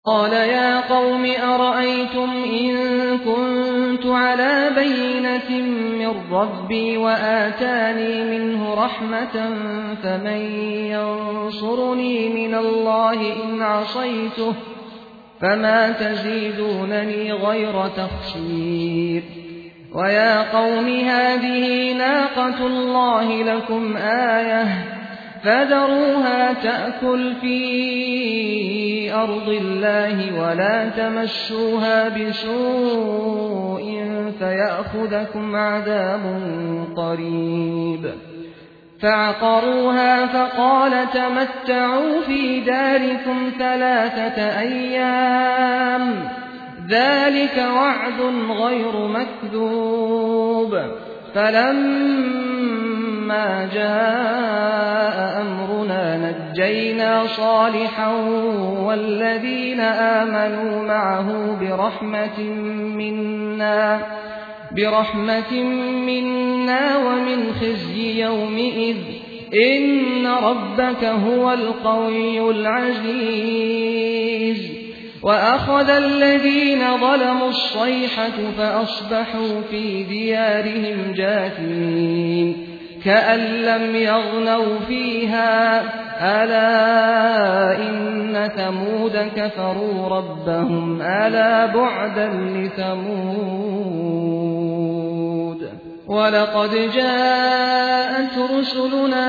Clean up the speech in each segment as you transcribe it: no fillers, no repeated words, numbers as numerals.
قال يا قوم أرأيتم إن كنت على بينة من ربي وآتاني منه رحمة فمن ينصرني من الله إن عصيته فما تزيدونني غير تخسير ويا قوم هذه ناقة الله لكم آية فذروها تأكل في أرض الله ولا تمشوها بسوء فيأخذكم عذاب قريب فعقروها فقال تمتعوا في داركم 3 أيام ذلك وعد غير مكذوب فلما جاء أمرنا نجينا صالحا والذين آمنوا معه برحمة منا ومن خزي يومئذ إن ربك هو القوي العزيز وأخذ الذين ظلموا الصيحة فأصبحوا في ديارهم جاثمين كأن لم يغنوا فيها ألا إن ثمود كفروا ربهم ألا بعدا لثمود ولقد جاءت رسلنا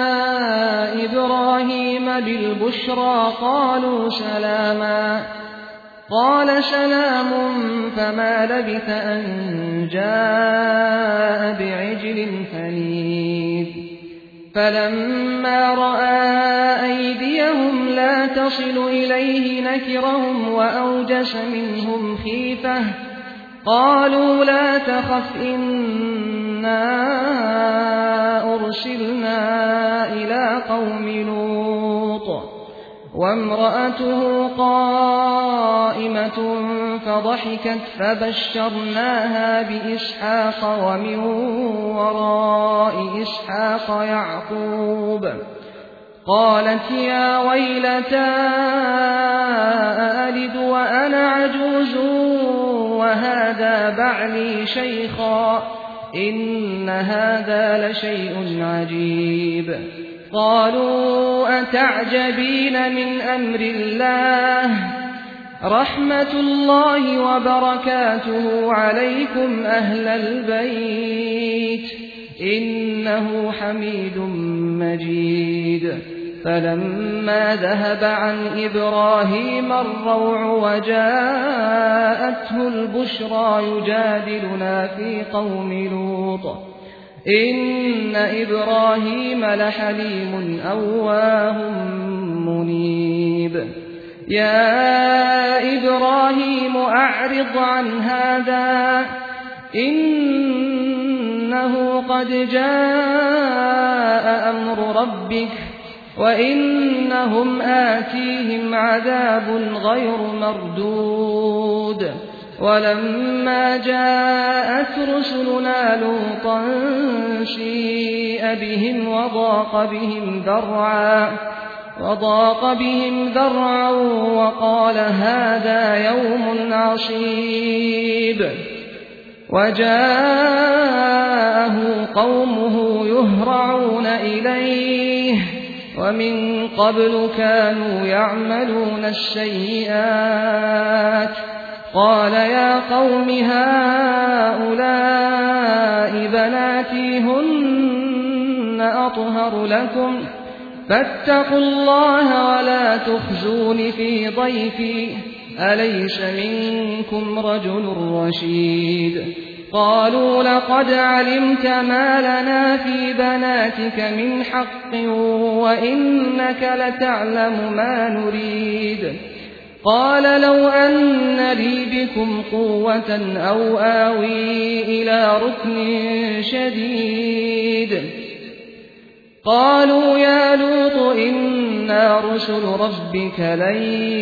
إبراهيم بالبشرى قالوا سلاما قال سلام فما لبث أن جاء بعجل حنيذ فلما رأى أيديهم لا تصل إليه نكرهم وأوجس منهم خيفة قالوا لا تخف إنا أرسلنا إلى قوم لوط وامرأته قائمة فضحكت فبشرناها بإسحاق ومن وراء إسحاق يعقوب قالت يا ويلتى ألد وأنا عجوز وهذا بعلي شيخا إن هذا لشيء عجيب قالوا أتعجبين من أمر الله رحمة الله وبركاته عليكم أهل البيت إنه حميد مجيد فلما ذهب عن إبراهيم الروع وجاءته البشرى يجادلنا في قوم لوط إن إبراهيم لحليم أواه منيب يا إبراهيم أعرض عن هذا إنه قد جاء أمر ربك وإنهم آتيهم عذاب غير مردود ولما جاءت رسلنا لوطا سيء بهم وضاق بهم ذرعا وقال هذا يوم عصيب وجاءه قومه يهرعون إليه ومن قبل كانوا يعملون السيئات قال يا قوم هؤلاء بناتي هن أطهر لكم فاتقوا الله ولا تخزون في ضيفي أليس منكم رجل رشيد قالوا لقد علمت ما لنا في بناتك من حق وإنك لتعلم ما نريد قال لو أن لي بكم قوة أو آوي إلى ركن شديد قالوا يا لوط إنا رسل ربك لن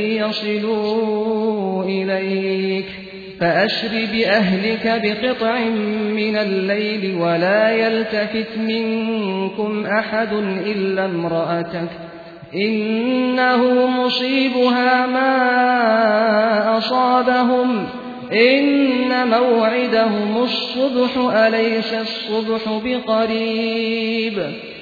يصلوا إليك فأسر بأهلك بقطع من الليل ولا يلتفت منكم أحد إلا امرأتك إنه مصيبها ما أصابهم إن موعدهم الصبح أليس الصبح بقريب